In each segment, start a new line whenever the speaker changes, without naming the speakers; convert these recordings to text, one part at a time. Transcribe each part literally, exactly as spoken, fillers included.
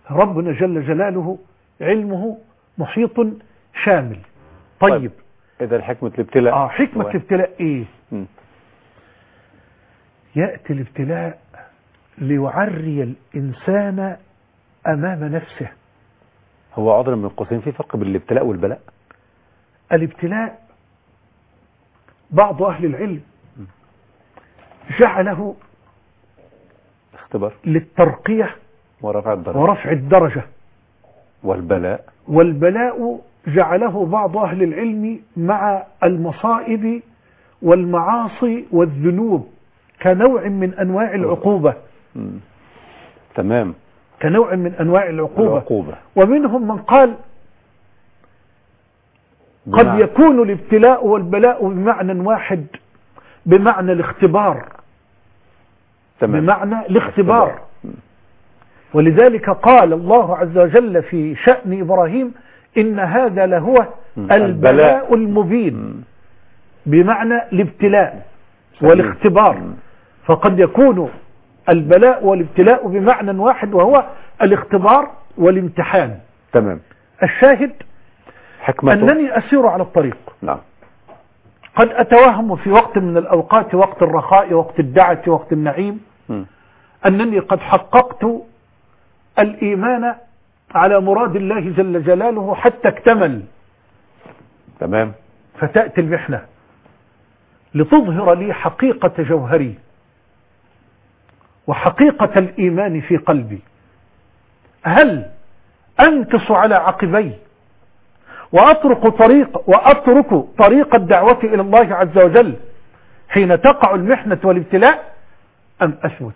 ربنا جل جلاله علمه محيط شامل. طيب, طيب.
إذا حكمة الابتلاء
آه حكمة هو. الابتلاء إيه؟
م.
يأتي الابتلاء ليعري الإنسان أمام نفسه.
هو عذرا من قوسين في فرق بين الابتلاء والبلاء؟
الابتلاء بعض أهل العلم جعله
اختبار
للترقية
ورفع الدرجة
ورفع الدرجة.
والبلاء
والبلاء جعله بعض أهل العلم مع المصائب والمعاصي والذنوب كنوع من أنواع العقوبة.
م. تمام،
كنوع من أنواع العقوبة.
العقوبة.
ومنهم من قال قد بمعنى. يكون الابتلاء والبلاء بمعنى واحد، بمعنى الاختبار.
تمام.
بمعنى الاختبار. ولذلك قال الله عز وجل في شأن إبراهيم إن هذا لهو البلاء المبين، بمعنى الابتلاء والاختبار. فقد يكون البلاء والابتلاء بمعنى واحد وهو الاختبار والامتحان.
تمام.
الشاهد
حكمته
أنني أسير على الطريق.
نعم.
قد أتوهم في وقت من الأوقات، وقت الرخاء، وقت الدعة، وقت النعيم، م. أنني قد حققت الإيمان على مراد الله جل جلاله حتى اكتمل.
تمام.
فتأتي المحنة لتظهر لي حقيقة جوهري وحقيقة الإيمان في قلبي. هل أنكس على عقبي وأترك طريق وأترك طريق الدعوة إلى الله عز وجل حين تقع المحنة والابتلاء، أم أثبت؟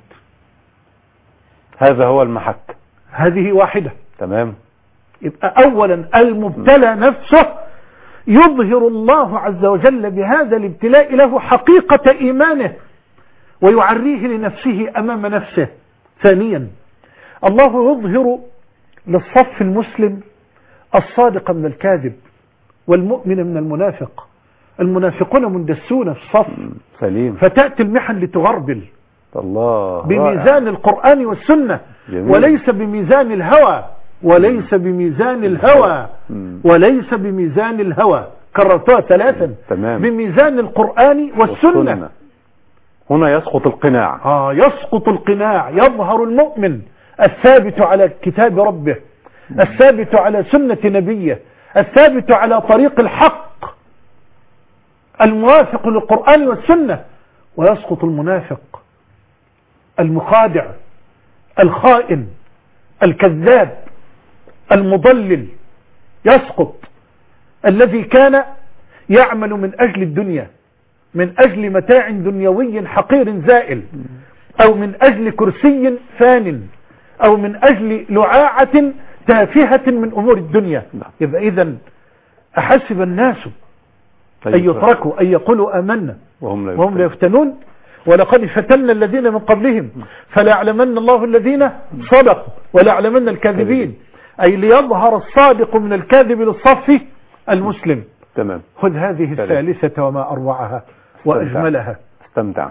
هذا هو المحك.
هذه واحدة.
تمام.
يبقى أولا المبتلى نفسه يظهر الله عز وجل بهذا الابتلاء له حقيقة إيمانه ويعريه لنفسه أمام نفسه. ثانيا الله يظهر للصف المسلم الصادق من الكاذب والمؤمن من المنافق. المنافقون مندسون في الصف.
سليم.
فتأتي المحن لتغربل
الله
بميزان القرآن والسنة. جميل. وليس بميزان الهوى وليس بميزان الهوى وليس بميزان الهوى. كررتها ثلاثا.
تمام.
بميزان القرآن والسنة. والسنة.
هنا يسقط القناع.
آه يسقط القناع. يظهر المؤمن الثابت على كتاب ربه، الثابت على سنة نبيه، الثابت على طريق الحق الموافق للقرآن والسنة. ويسقط المنافق المخادع الخائن الكذاب المضلل. يسقط الذي كان يعمل من أجل الدنيا، من أجل متاع دنيوي حقير زائل، أو من أجل كرسي فان، أو من أجل لعاعة تافهة من أمور الدنيا. يبقى إذن أحسب الناس أن يتركوا أن يقولوا آمنا وهم لا يفتنون ولقد فتنا الذين من قبلهم فليعلمن الله الذين صدقوا وليعلمن الكاذبين. أي ليظهر الصادق من الكاذب للصف المسلم.
تمام.
خذ هذه الثالثة وما أروعها وأجملها.
استمتع.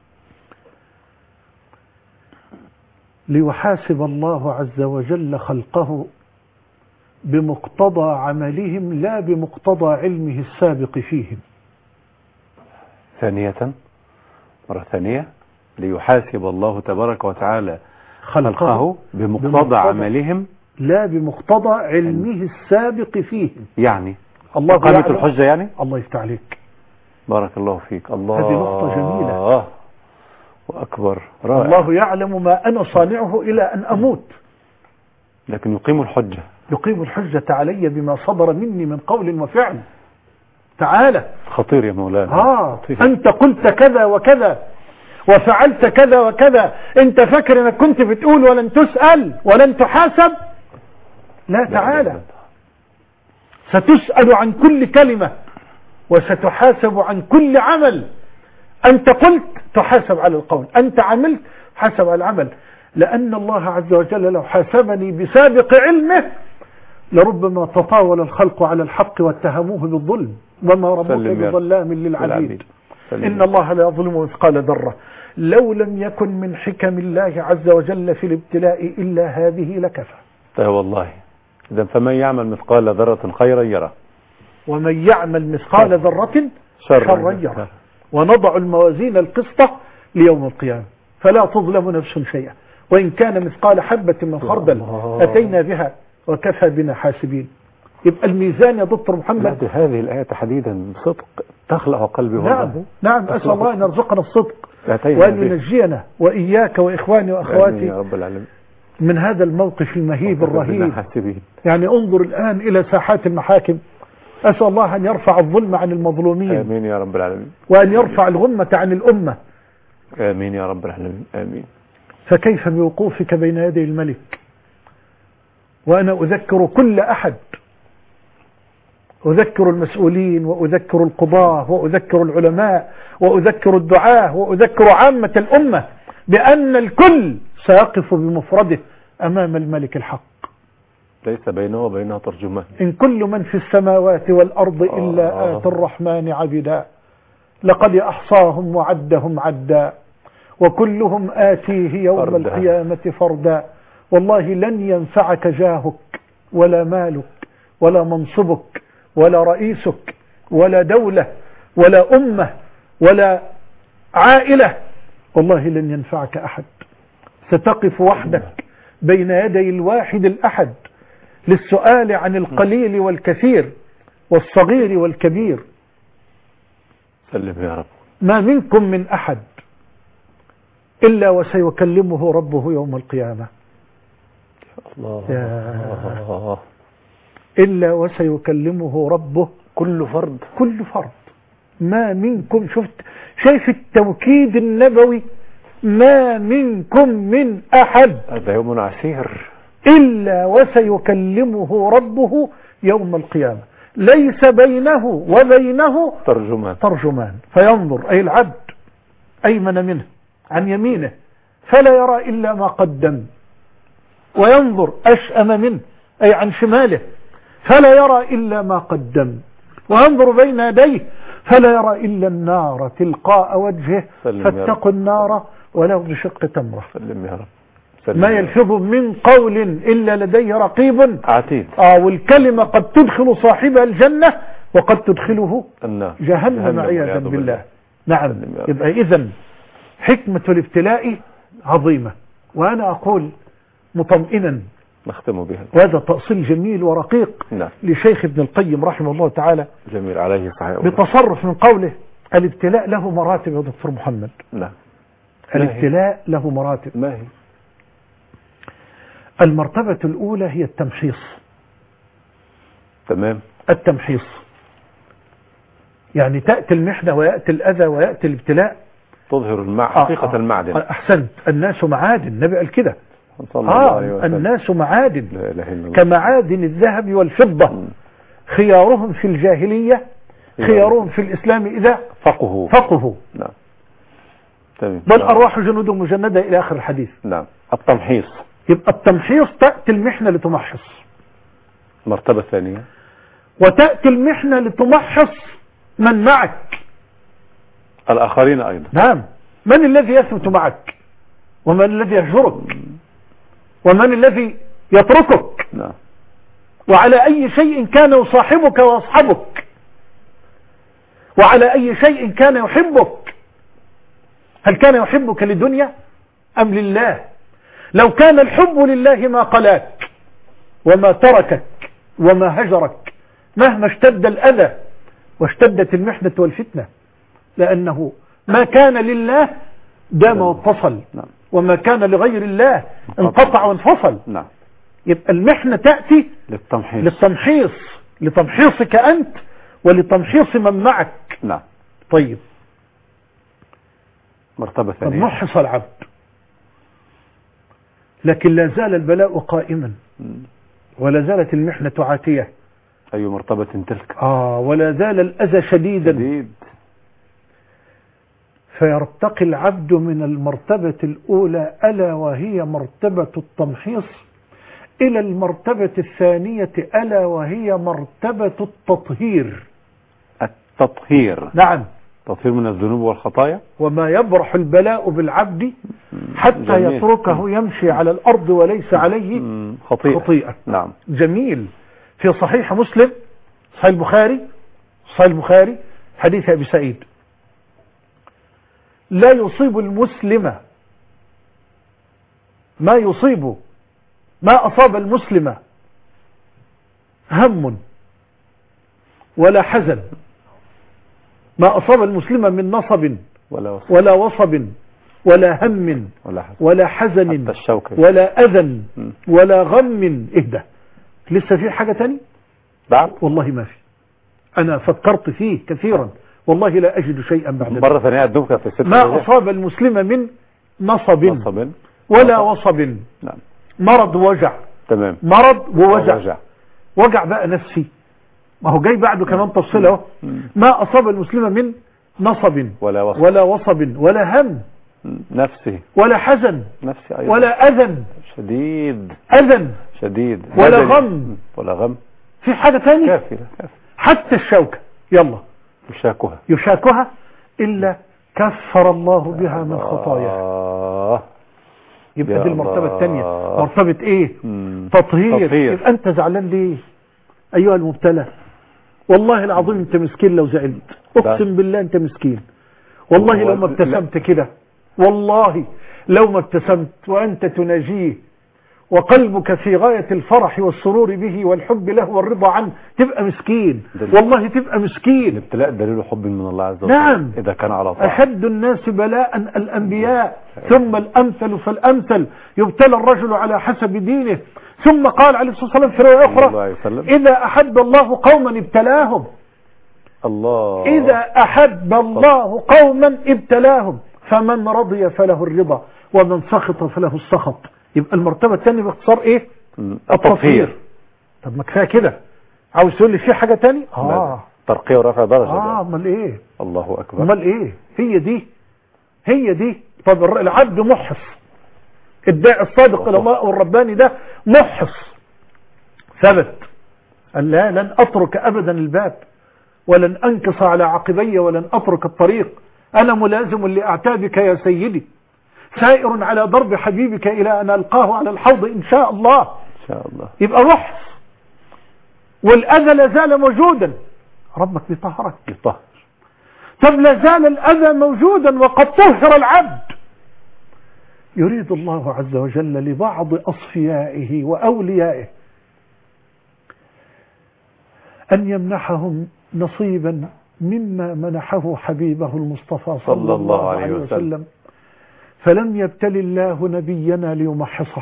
ليحاسب الله عز وجل خلقه بمقتضى عملهم لا بمقتضى علمه السابق فيهم.
ثانية، مرة ثانية، ليحاسب الله تبارك وتعالى خلقه بمقتضى, بمقتضى عملهم لا
بمقتضى علمه السابق فيهم.
يعني
الله
قامت الحجة يعني.
الله يفتح عليك.
بارك الله فيك. الله،
هذه نقطة جميلة.
وأكبر رائع.
الله يعلم ما أنا صانعه إلى أن أموت،
لكن يقيم الحجة.
يقيم الحجة علي بما صدر مني من قول وفعل. تعالى.
خطير يا مولانا.
آه أنت قلت كذا وكذا وفعلت كذا وكذا، أنت فاكر أنك كنت بتقول ولن تسأل ولن تحاسب؟ لا، تعالى. ستسأل عن كل كلمة وستحاسب عن كل عمل. أنت قلت تحاسب على القول، أنت عملت حاسب على العمل. لأن الله عز وجل لو حاسبني بسابق علمه لربما تطاول الخلق على الحق واتهموه بالظلم، وما ربك بظلام للعبيد. إن الله لا يظلم مثقال ذرة. لو لم يكن من حكم الله عز وجل في الابتلاء إلا هذه لكفى.
طيب والله إذا فمن يعمل مثقال ذرة خيرا يره
ومن يعمل مثقال ذرة
شرا
شرا يره ونضع الموازين القسط ليوم القيامة فلا تظلم نفس شيئا وإن كان مثقال حبة من خردل أتينا بها وكفى بنا حاسبين. يبقى الميزان يا دكتور محمد
هذه الآية تحديدا بصدق تخلع قلبي
نعم
والله.
نعم أسأل الله أن يرزقنا الصدق
أتينا
وأن
به.
ينجينا وإياك وإخواني
آمين
وأخواتي
يا رب العالمين
من هذا الموقف المهيب
وكفى بنا
الرهيب.
حاسبين.
يعني انظر الآن إلى ساحات المحاكم. أسأل الله أن يرفع الظلم عن المظلومين
آمين يا رب العالمين
وأن يرفع الغمة عن الأمة.
آمين يا رب العالمين آمين.
فكيف بوقوفك بين يدي الملك؟ وأنا أذكر كل أحد، أذكر المسؤولين وأذكر القضاة وأذكر العلماء وأذكر الدعاة وأذكر عامة الأمة بأن الكل سيقف بمفرده أمام الملك الحق.
ليس بينه وبينه ترجمان.
إن كل من في السماوات والأرض إلا آتي الرحمن عبدا لقد أحصاهم وعدهم عدا وكلهم آتيه يوم
فردا.
القيامة فردا. والله لن ينفعك جاهك ولا مالك ولا منصبك ولا رئيسك ولا دولة ولا أمة ولا عائلة، والله لن ينفعك أحد. ستقف وحدك بين يدي الواحد الأحد للسؤال عن القليل والكثير والصغير والكبير.
سلم يا رب.
ما منكم من أحد إلا وسيكلمه ربه يوم القيامة.
الله.
إلا وسيكلمه ربه
كل فرد
كل فرد. ما منكم، شفت شايف التوكيد النبوي، ما منكم من أحد
هذا يوم عسير
إلا وسيكلمه ربه يوم القيامة ليس بينه وبينه
ترجمان
ترجمان فينظر أي العبد أيمن منه عن يمينه فلا يرى إلا ما قدم، وينظر أشأم منه أي عن شماله فلا يرى إلا ما قدم، وينظر بين يديه فلا يرى إلا النار تلقاء وجهه فاتقوا النار ولو بشق تمرة.
سلم يا رب.
سلم ما يلفظ من قول إلا لديه رقيب
عتيد.
آه والكلمة قد تدخل صاحبها الجنة وقد تدخله
النار
جهنم عياذا بالله. بالله. نعم. يبقى إذن حكمة الابتلاء عظيمة، وأنا أقول مطمئنا
نختم بها،
وهذا تأصيل جميل ورقيق
نعم.
لشيخ ابن القيم رحمه الله تعالى
جميل عليه صحيح
بتصرف من قوله الابتلاء له مراتب يا دكتور محمد.
نعم.
الابتلاء له مراتب.
ما هي؟
المرتبة الأولى هي التمحيص.
تمام.
التمحيص يعني تأتي المحنة ويأتي الأذى ويأتي الابتلاء
تظهر المع... حقيقة آه آه. المعدن.
أحسنت. الناس معادن، النبي قال كده.
آه
الناس معادن
لا إله إلا الله.
كمعادن الذهب والفضة. م. خيارهم في الجاهلية خيارهم في الإسلام إذا
فقهوا
فقهوا.
نعم. تمام.
بل أرواح جنود مجندة إلى آخر الحديث.
نعم. التمحيص.
يبقى التمحيص تأتي المحنة لتمحص.
مرتبة ثانية.
وتأتي المحنة لتمحص من معك
الآخرين أيضا.
نعم. من الذي يثبت معك ومن الذي يهجرك ومن الذي يتركك.
نعم.
وعلى أي شيء كان يصاحبك ويصحبك وعلى أي شيء كان يحبك. هل كان يحبك لدنيا أم لله؟ لو كان الحب لله ما قلاك وما تركك وما هجرك مهما اشتد الأذى واشتدت المحنة والفتنة، لأنه ما كان لله دام واتصل، وما كان لغير الله انقطع وانفصل.
نعم.
يبقى المحنة تأتي
للتمحيص
للتمحيص لتمحيصك أنت ولتمحيص من معك.
نعم.
طيب
مرتبة ثانية.
محص العبد لكن لا زال البلاء قائما ولا زالت المحنة عاتية.
أي مرتبة تلك؟
آه ولا زال الأذى شديدا
شديد.
فيرتقي العبد من المرتبة الأولى ألا وهي مرتبة التمحيص إلى المرتبة الثانية ألا وهي مرتبة التطهير.
التطهير.
نعم.
تطهير من الذنوب والخطايا.
وما يبرح البلاء بالعبد حتى
جميل.
يتركه يمشي على الأرض وليس عليه
خطيئة,
خطيئة.
نعم.
جميل. في صحيح مسلم، صحيح البخاري، صحيح البخاري حديث أبي سعيد: لا يصيب المسلم ما يصيب ما أصاب المسلم هم ولا حزن، ما أصاب المسلم من نصب
ولا وصب
ولا, وصب ولا هم
ولا حزن
ولا, حزن ولا أذى ولا غم. اهدى، لسه في حاجة تاني؟
بعد
والله ما في. أنا فكرت فيه كثيرا والله لا أجد شيئا بعد
مرة ثانية أدوك في الست
ما أصاب المسلم من نصب,
نصب
ولا وصب.
نعم.
مرض ووجع.
تمام.
مرض ووجع.
وجع.
وجع بقى نفسي، ما هو جاي بعده كمان تفصيله. ما أصاب المسلم من نصب
ولا وصب
ولا, وصب ولا هم
نفسي
ولا حزن
نفسي أيضا.
ولا أذى
شديد
أذى
شديد
ولا غم
ولا غم.
في حاجة تانية؟
كافي كافي.
حتى الشوكة يلا
يشاكها
يشاكها إلا كفر الله بها من خطاياه. يبقى دي المرتبة الثانية. مرتبة ايه؟ مم. تطهير. تطهير. يبقى انت زعلان ليه ايها المبتلى؟ والله العظيم انت مسكين لو زعلت، اقسم بالله انت مسكين. والله لو ما ابتسمت كده، والله لو ما ابتسمت وانت تناجيه وقلبك في غاية الفرح والسرور به والحب له والرضا عنه، تبقى مسكين. والله تبقى مسكين.
الابتلاء دليل حب من الله عز وجل.
نعم.
إذا كان على طاعة.
أشد الناس بلاء الأنبياء ثم الأمثل فالأمثل، يبتلى الرجل على حسب دينه. ثم قال عليه الصلاة والسلام في رواية أخرى: إذا أحب الله قوما ابتلاهم.
الله.
إذا أحب الله قوما ابتلاهم، فمن رضي فله الرضا ومن سخط فله السخط. يبقى المرتبة الثانية باختصار ايه؟ التطهير. طب ما كفايه كده، عاوز تقول لي في حاجة تاني؟ اه
ترقية ورفع درجة.
اه امال ايه؟
الله اكبر.
امال ايه؟ هي دي هي دي. طب العبد محص، الداعي الصادق الى الله والرباني ده محص، ثبت قال لا لن اترك ابدا الباب ولن انكص على عقبي ولن اترك الطريق، انا ملازم لاعتابك يا سيدي، سائر على ضرب حبيبك إلى أن ألقاه على الحوض إن شاء الله.
إن شاء الله.
يبقى محص، والأذى لازال موجودا، ربك بيطهرك.
يطهر.
طب لازال الأذى موجودا وقد طهر العبد، يريد الله عز وجل لبعض أصفيائه وأوليائه أن يمنحهم نصيبا مما منحه حبيبه المصطفى صلى, صلى الله عليه وسلم, وسلم. فلم يبتل الله نبينا ليمحصه.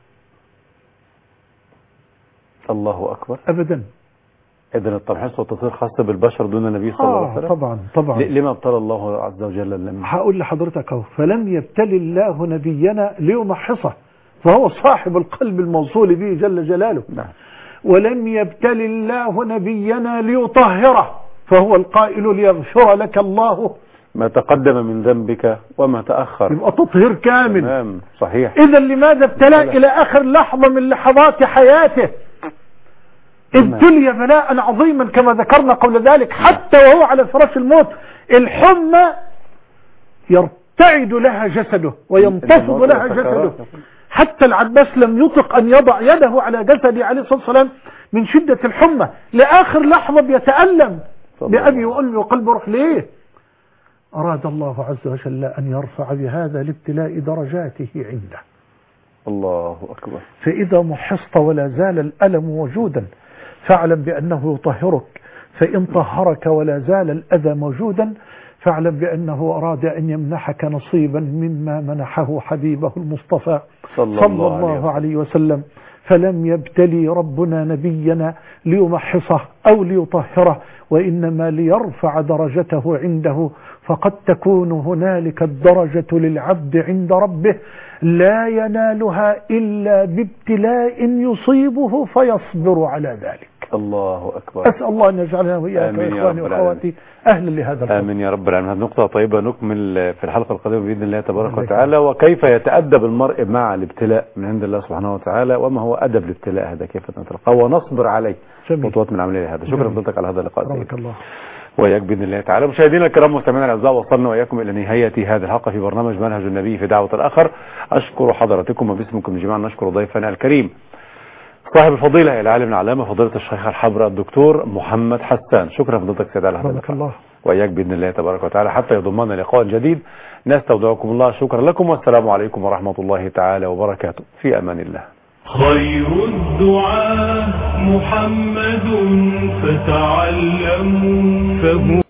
الله أكبر.
أبدا.
إذن التمحيص والتطهير خاص بالبشر دون النبي صلى الله عليه وسلم.
طبعا طبعا.
لما ابتلى الله عز وجل النبي؟
هقول لحضرتك اهو: فلم يبتل الله نبينا ليمحصه، فهو صاحب القلب الموصول به جل جلاله.
نعم.
ولم يبتل الله نبينا ليطهره، فهو القائل: ليغفر لك الله
ما تقدم من ذنبك وما تأخر.
يبقى تطهير كامل.
تمام صحيح.
إذا لماذا ابتلى إلى آخر لحظة من لحظات حياته؟ ابتلي بلاء عظيما كما ذكرنا قبل ذلك، حتى وهو على فراش الموت الحمى يرتعد لها جسده وينتفض لها جسده، حتى العباس لم يطق أن يضع يده على جسده عليه الصلاة والسلام من شدة الحمى، لآخر لحظة بيتألم بأبي وأمي وقلب روح. ليه؟ أراد الله عز وجل أن يرفع بهذا الابتلاء درجاته عنده.
الله أكبر.
فإذا محصت ولا زال الألم موجودا فاعلم بأنه يطهرك، فإن طهرك ولا زال الأذى موجودا فاعلم بأنه أراد أن يمنحك نصيبا مما منحه حبيبه المصطفى صلى, صلى الله, الله عليه وسلم. فلم يبتلي ربنا نبينا ليمحصه أو ليطهره، وإنما ليرفع درجته عنده، فقد تكون هنالك الدرجة للعبد عند ربه لا ينالها إلا بابتلاء يصيبه فيصبر على ذلك.
الله أكبر.
أسأل الله أن يجعلنا وإياك وإخواني وأخواتي أهلا لهذا الفضل.
آمين يا رب العالمين. هذه نقطة طيبة نكمل في الحلقة القادمة بإذن الله تبارك وتعالى، وكيف يتأدب المرء مع الابتلاء من عند الله سبحانه وتعالى، وما هو أدب الابتلاء هذا، كيف نتلقاه ونصبر عليه خطوات من عملية هذا. شكرا لفضلتك على هذا اللقاء.
بارك الله
وإياك بإذن الله تعالى. مشاهدينا الكرام مستمعينا الأعزاء، وصلنا وإياكم إلى نهاية هذه الحلقة في برنامج منهج النبي في دعوة الآخر. أشكر حضراتكم وباسمكم جميعا نشكر ضيفنا الكريم صاحب الفضيلة العالم العلامة فضيلة الشيخ الحبر الدكتور محمد حسان. شكرا فضيلتك سيد على هذا
الله
وإياك بإذن الله تبارك وتعالى حتى يضمنا لقاء جديد. نستودعكم الله. شكرا لكم والسلام عليكم ورحمة الله تعالى وبركاته. في أمان الله.
خير الدعاء محمد فتعلموا فهو